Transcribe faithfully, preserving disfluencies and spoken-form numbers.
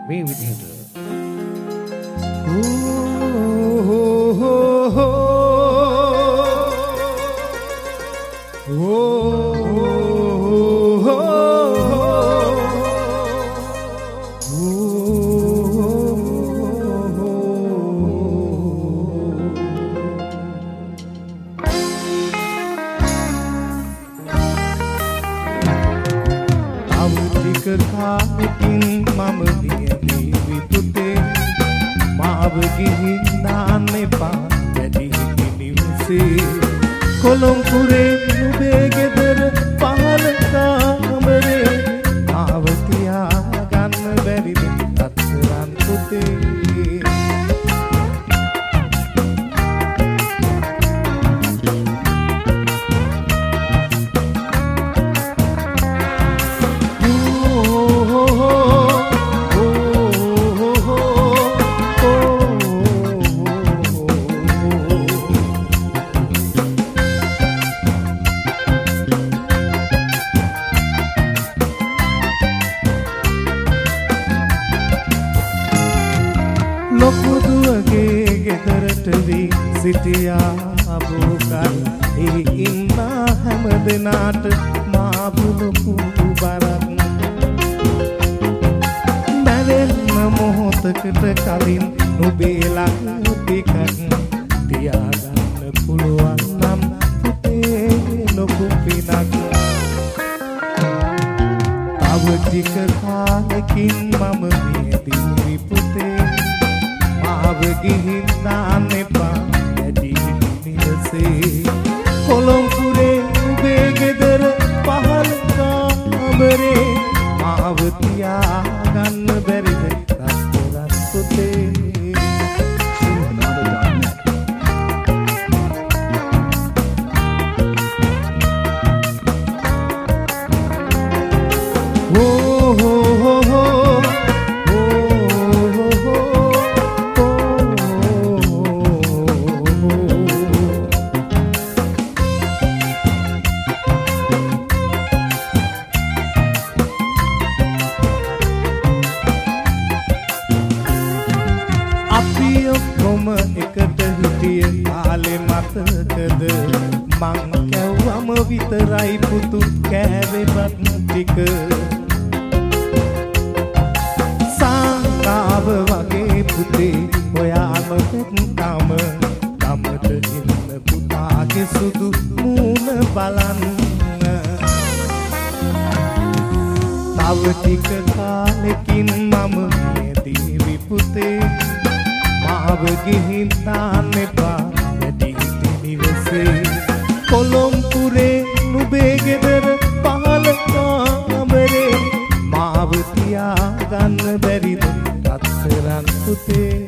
මේ විදිහට කාලෙකින් මම දියදී පුතේ මාව ගිහින් දාන්න එපා වැඩි නිවසේ කොළඹුරේ නුඹේ ගෙදර පහළ කාමරේ ආව තියා ගන්න බැරිද අත්තරන් පුතේ ලොකුදුවගේ ගෙදරට වී සිටියා බෝකල් එහි ඉන්න හැම දෙනාට මාබුලපු බරක් බැරෙන්න මොහොතකට කලින් නුඹේ ළඟ ටිකක් තියාගන්න පුළුවන් නම් පුතේ ලොකු පිනක් තව ටික කාලෙකින් මම මියදී පුතේ මාව ගිහින් දාන්න එපා වැඩි නිවසේ කොළඹුරේ නුඹේ ගෙදර පහළ කාමරේ මාව තියා ගන්න බැරිද රත්තරන් පුතේ අපි ඔක්කොම එකට හිටිය කාලේ මතකද මං කැව්වම විතරයි පුතු කෑවෙපත් ටික සාකාව වගේ පුතේ ඔයාම පෙත්තාම ගමට ඉන්න පුතාගේ සුදු මූණ බලන්න තව ටික කාලෙකින් මම මියදී පුතේ මාව ගිහින් දාන්න එපා වැඩි නිවසේ කොළඹුරේ නුඹේ ගෙදර පහළ කාමරේ මාව තියා ගන්න බැරිද රත්තරන් පුතේ